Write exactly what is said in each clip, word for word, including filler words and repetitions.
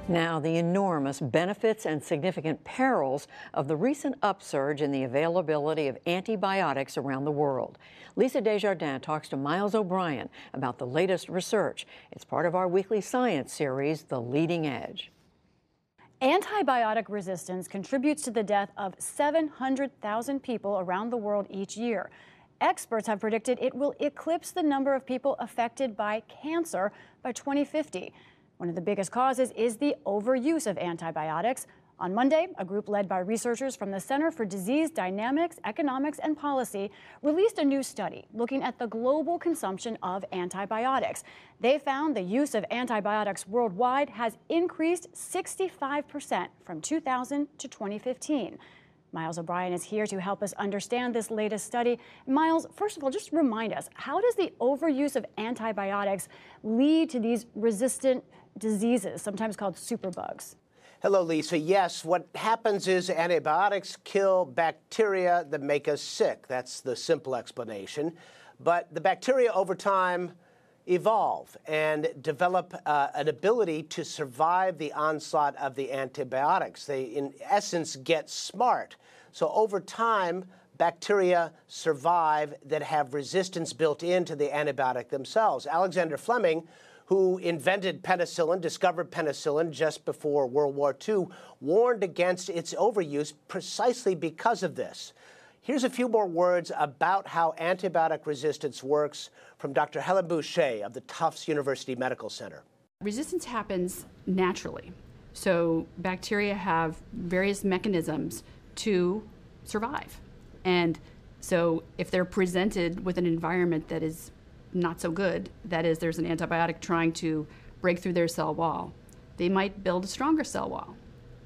Now, the enormous benefits and significant perils of the recent upsurge in the availability of antibiotics around the world. Lisa Desjardins talks to Miles O'Brien about the latest research. It's part of our weekly science series, The Leading Edge. Antibiotic resistance contributes to the death of seven hundred thousand people around the world each year. Experts have predicted it will eclipse the number of people affected by cancer by twenty fifty. One of the biggest causes is the overuse of antibiotics. On Monday, a group led by researchers from the Center for Disease Dynamics, Economics, and Policy released a new study looking at the global consumption of antibiotics. They found the use of antibiotics worldwide has increased sixty-five percent from two thousand to twenty fifteen. Miles O'Brien is here to help us understand this latest study. Miles, first of all, just remind us, how does the overuse of antibiotics lead to these resistant diseases, sometimes called superbugs? Hello, Lisa. Yes, what happens is antibiotics kill bacteria that make us sick. That's the simple explanation. But the bacteria over time evolve and develop uh, an ability to survive the onslaught of the antibiotics. They, in essence, get smart. So over time, bacteria survive that have resistance built into the antibiotic themselves. Alexander Fleming, who invented penicillin, discovered penicillin just before World War Two, warned against its overuse precisely because of this. Here's a few more words about how antibiotic resistance works from Doctor Helen Boucher of the Tufts University Medical Center. Resistance happens naturally. So bacteria have various mechanisms to survive. And so if they're presented with an environment that is not so good, that is, there's an antibiotic trying to break through their cell wall, they might build a stronger cell wall.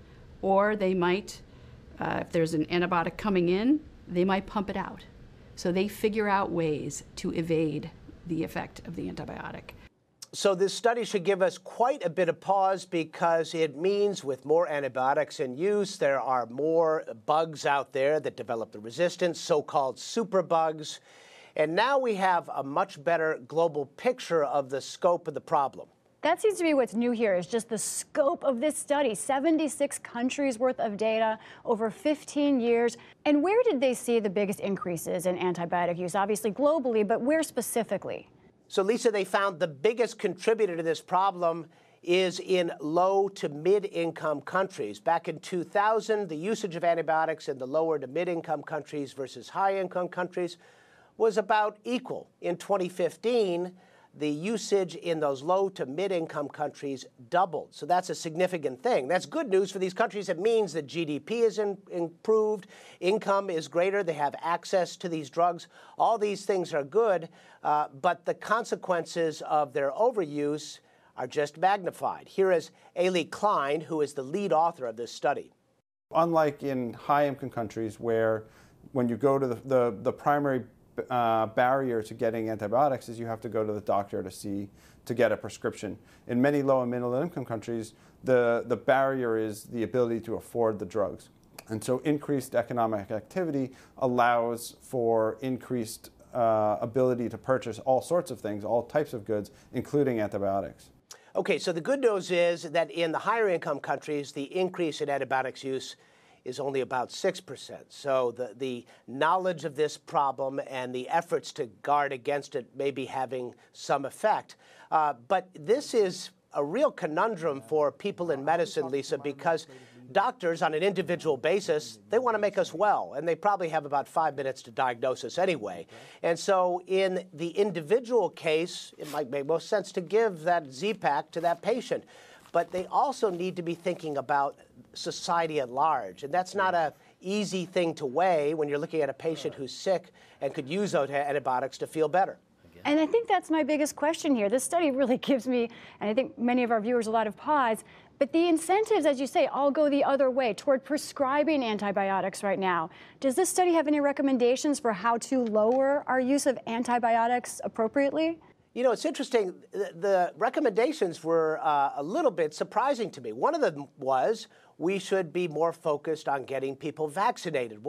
Or they might, uh, if there's an antibiotic coming in, they might pump it out. So they figure out ways to evade the effect of the antibiotic. So this study should give us quite a bit of pause because it means with more antibiotics in use, there are more bugs out there that develop the resistance, so-called superbugs. And now we have a much better global picture of the scope of the problem. That seems to be what's new here, is just the scope of this study. seventy-six countries worth of data over fifteen years. And where did they see the biggest increases in antibiotic use? Obviously globally, but where specifically? So, Lisa, they found the biggest contributor to this problem is in low to mid-income countries. Back in two thousand, the usage of antibiotics in the lower to mid-income countries versus high-income countries was about equal. In twenty fifteen, the usage in those low to mid-income countries doubled. So that's a significant thing. That's good news for these countries. It means that G D P is in, improved, income is greater, they have access to these drugs. All these things are good, uh, but the consequences of their overuse are just magnified. Here is Aly Klein, who is the lead author of this study. Unlike in high-income countries where when you go to the, the, the primary Uh, barrier to getting antibiotics is you have to go to the doctor to see to get a prescription. In many low and middle income countries, the, the barrier is the ability to afford the drugs. And so increased economic activity allows for increased uh, ability to purchase all sorts of things, all types of goods, including antibiotics. Okay, so the good news is that in the higher income countries, the increase in antibiotics use is only about six percent. So the, the knowledge of this problem and the efforts to guard against it may be having some effect. Uh, but this is a real conundrum for people in medicine, Lisa, because doctors on an individual basis, they want to make us well, and they probably have about five minutes to diagnose us anyway. And so in the individual case, it might make most sense to give that Z-Pak to that patient. But they also need to be thinking about society at large. And that's not an easy thing to weigh when you're looking at a patient who's sick and could use those antibiotics to feel better. And I think that's my biggest question here. This study really gives me, and I think many of our viewers, a lot of pause. But the incentives, as you say, all go the other way toward prescribing antibiotics right now. Does this study have any recommendations for how to lower our use of antibiotics appropriately? You know, it's interesting. The, the recommendations were uh, a little bit surprising to me. One of them was we should be more focused on getting people vaccinated. Well,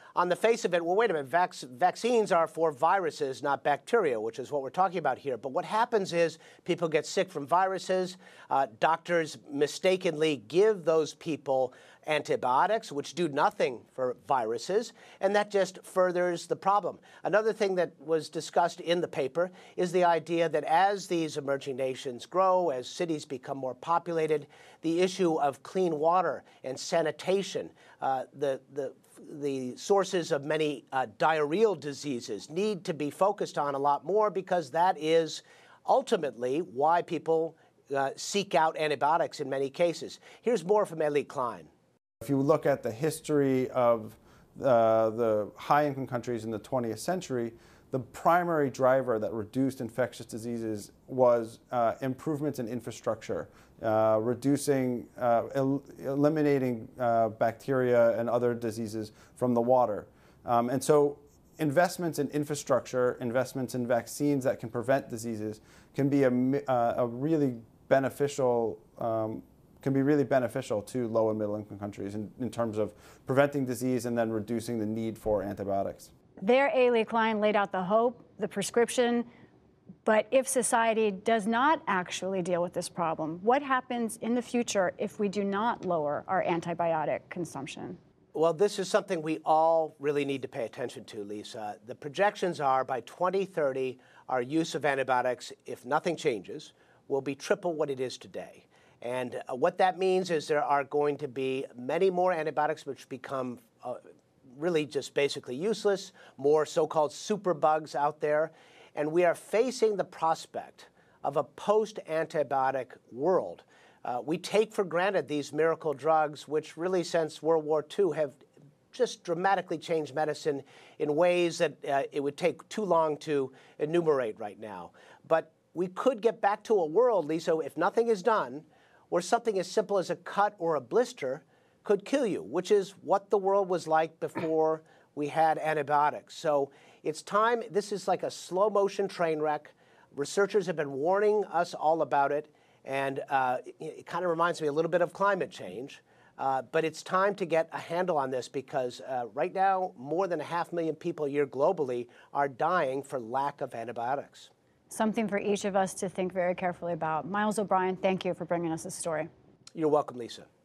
on the face of it, well, wait a minute, vac vaccines are for viruses, not bacteria, which is what we're talking about here. But what happens is people get sick from viruses. Uh, doctors mistakenly give those people antibiotics, which do nothing for viruses, and that just furthers the problem. Another thing that was discussed in the paper is the idea that as these emerging nations grow, as cities become more populated, the issue of clean water and sanitation, uh, the, the, the sources of many uh, diarrheal diseases need to be focused on a lot more, because that is ultimately why people uh, seek out antibiotics in many cases. Here's more from Eli Klein. If you look at the history of uh, the high-income countries in the twentieth century, the primary driver that reduced infectious diseases was uh, improvements in infrastructure, uh, reducing, uh, el eliminating uh, bacteria and other diseases from the water. Um, and so investments in infrastructure, investments in vaccines that can prevent diseases can be a, uh, a really beneficial um, can be really beneficial to low and middle income countries in, in terms of preventing disease and then reducing the need for antibiotics. There, Eli Klein laid out the hope, the prescription, but if society does not actually deal with this problem, what happens in the future if we do not lower our antibiotic consumption? Well, this is something we all really need to pay attention to, Lisa. The projections are by twenty thirty, our use of antibiotics, if nothing changes, will be triple what it is today. And uh, what that means is there are going to be many more antibiotics which become uh, really just basically useless, more so-called superbugs out there. And we are facing the prospect of a post-antibiotic world. Uh, we take for granted these miracle drugs, which really since World War Two have just dramatically changed medicine in ways that uh, it would take too long to enumerate right now. But we could get back to a world, Lisa, if nothing is done, where something as simple as a cut or a blister could kill you, which is what the world was like before we had antibiotics. So it's time. This is like a slow motion train wreck. Researchers have been warning us all about it, and uh, it, it kind of reminds me a little bit of climate change. Uh, but it's time to get a handle on this, because uh, right now more than a half million people a year globally are dying for lack of antibiotics. Something for each of us to think very carefully about. Miles O'Brien, thank you for bringing us this story. You're welcome, Lisa.